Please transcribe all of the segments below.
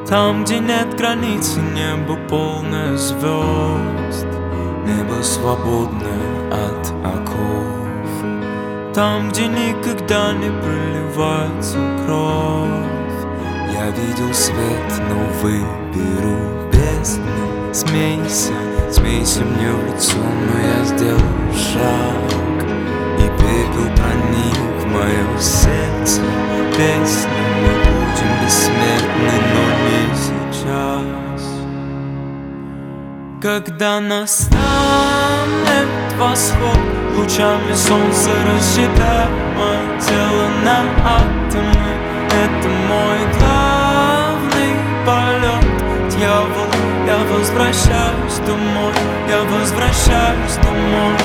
Там, где нет границ и небо полное звезд, небо свободное от оков. Там, где никогда не проливается кровь, я видел свет, но выберу бездну. Смейся, смейся мне в лицо, но я сделал шаг, и пепел проник в мое сердце. Песни мы будем бессмертны, но не сейчас. Когда настанет восход, лучами солнца расщепляя мое тело на атомы. Это мой главный полет. Дьявол, я возвращаюсь домой, я возвращаюсь домой.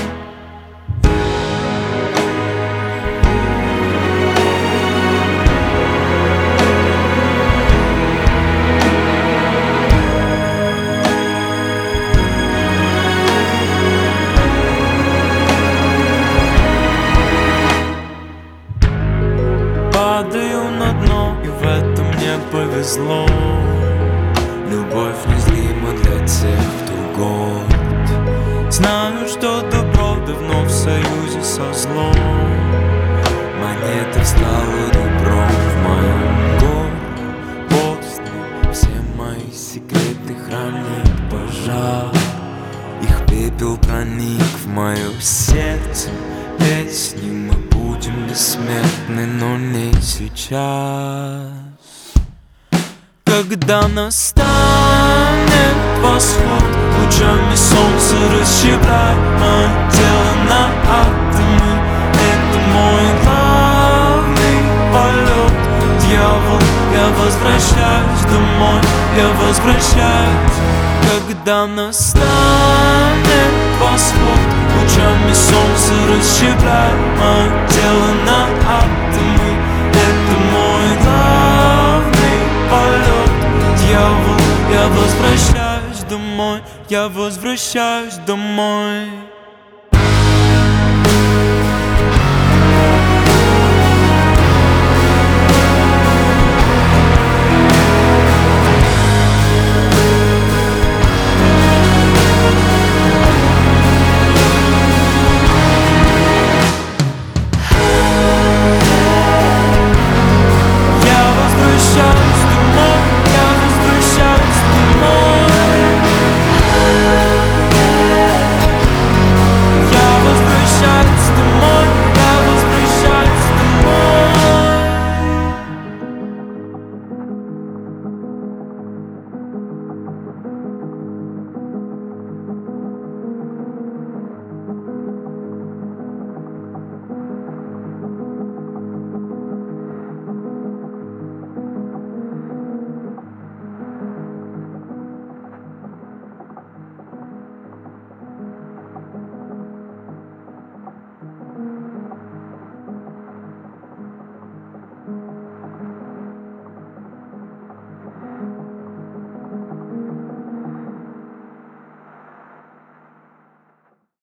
Падаю на дно, и в этом мне повезло. Любовь незрима для тех, кто горд. Знаю, что добро давно в союзе со злом. Монета встала ребром в моем горпостне. Все мои секреты хранит пожар. Их пепел проник в мое сердце. Песни мы будем бессмертны, но не сейчас. Когда настанет восход, лучами солнца расщепляя мое тело на атомы. Это мой главный полет. Дьявол, я возвращаюсь домой, я возвращаюсь. Когда настанет восход, лучами солнца расщепляя мое тело на атомы. Это мой главный полет. Дьявол, я возвращаюсь домой, я возвращаюсь домой.